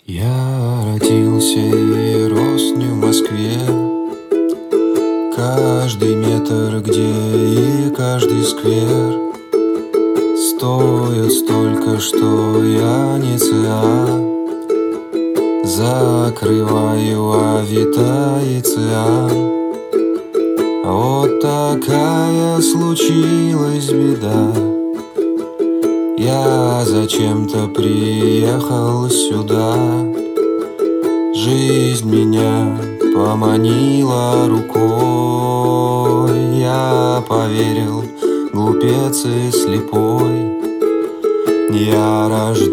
Я родился и рос не в Москве. Каждый метр где и каждый сквер стоит столько, что я не циан. Закрываю Авито и Циан. Вот такая случилась беда. Я зачем-то приехал сюда. Жизнь меня поманила рукой. Я поверил, глупец и слепой. Я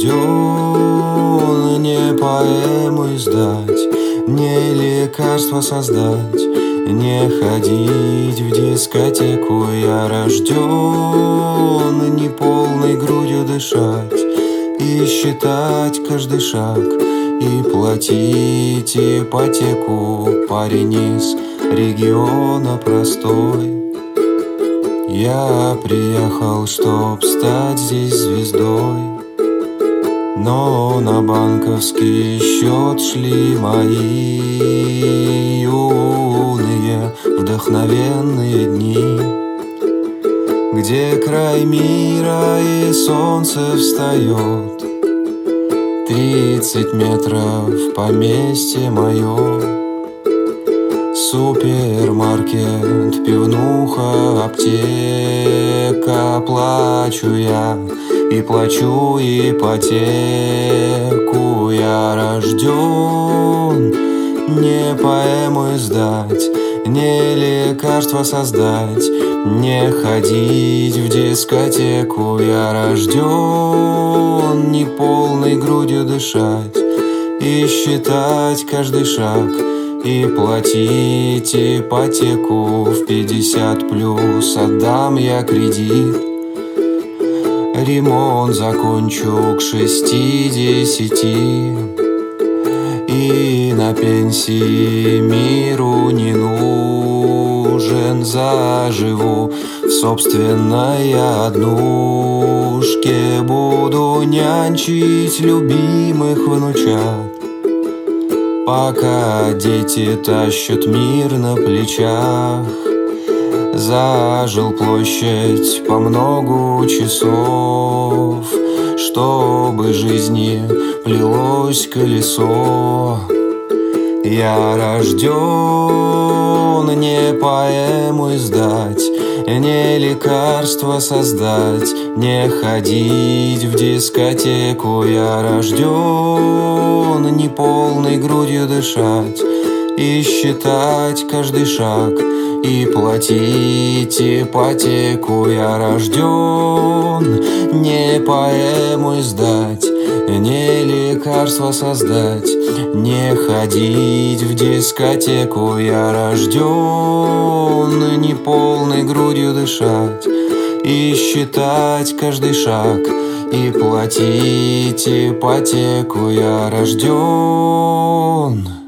рожден не поэму издать, не лекарство создать, не ходить в дискотеку. Я рожден не полной грудью дышать и считать каждый шаг, и платить ипотеку. Парень из региона простой. Я приехал, чтоб стать здесь звездой, но на банковский счет шли мои юные вдохновенные дни, где край мира и солнце встает. 30 метров поместье мое. Супермаркет, пивнуха, аптека. Плачу я и плачу ипотеку. Я рожден не поэму издать, не лекарство создать, не ходить в дискотеку. Я рожден не полной грудью дышать и считать каждый шаг, и платить ипотеку. В 50+ отдам я кредит. Ремонт закончу к 60. И на пенсии миру не нужен. Заживу в собственной однушке. Буду нянчить любимых внучат, пока дети тащат мир на плечах. Зажил площадь по многу часов, чтобы жизни плелось колесо. Я рожден не поэму издать, не лекарство создать, не ходить в дискотеку. Я рожден не полной грудью дышать и считать каждый шаг, и платить ипотеку. Я рожден не поэму издать, не лекарство создать, не ходить в дискотеку. Я рожден не полной грудью дышать и считать каждый шаг, и платить ипотеку. Я рожден